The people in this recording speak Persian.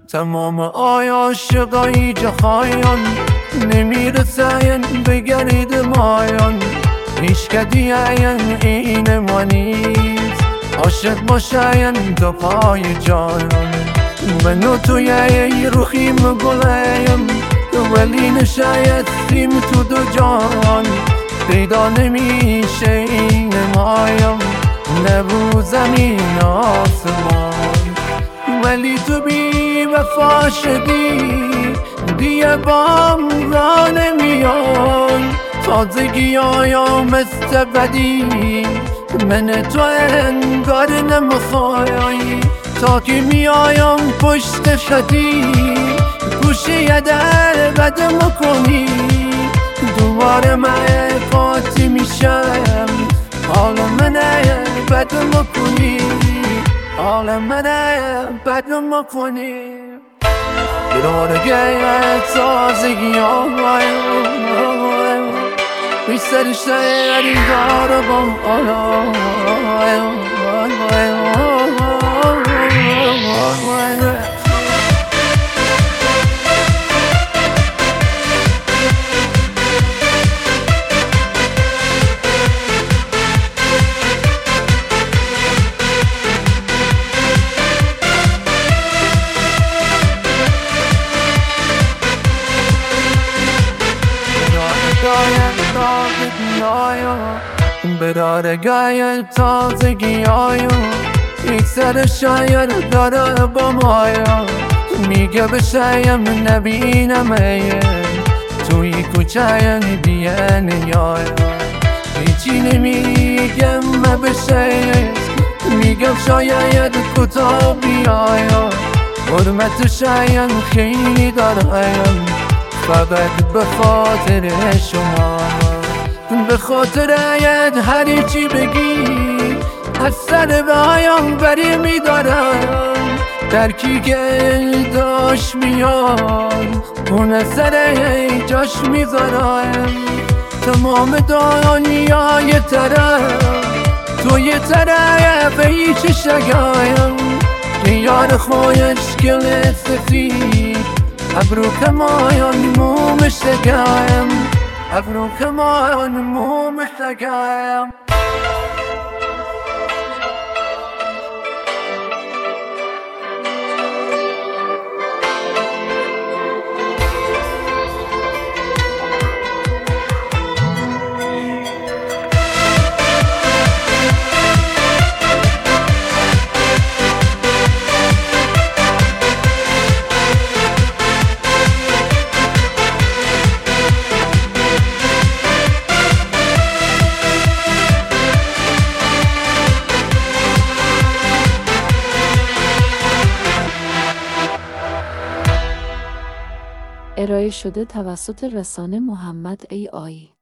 تمام عاشقای جهان نمیرسن بگرد مایان، هیچ کدی این ما نیست عاشق باشن تا پای جان. منو توی روخیم گلیم ولی نشایستیم تو دو جان، پیدا نمیشه این مایم نبو زمین آسمان. ولی تو بی وفا شدی دیگه بام را نمیان، تازگی آیا مثل بدی من تو انگار نمیخوای، تا که میایم پشت شدی گوشه در بد مکنی، دوباره من قاطی میشم حال منه بد مکنی، حال منه بد مکنی. برارگه تازگی we said it's sad and horrible. برارگای تازگی آیا یک سر شاید داره با مایا، میگه بشایم نبینم توی کوچه دیگه نیایا، هیچی نمیگم بشه میگم شاید کوتاه بیایا، حرمت شاید خیلی دارم فقط به خاطر شما، به خاطر هر چی بگی از سر بیان بری میدارم، درکی که داشت میاد اون سر جاش میذارم، تمام دنیا یه طرف تو یه طرف هیچ شگایم، یار خوشگل سفید ابرو کمایان مومش شگایم، ابرو کمایان مومش شگایم. ارائه شده توسط رسانه محمد ای آی.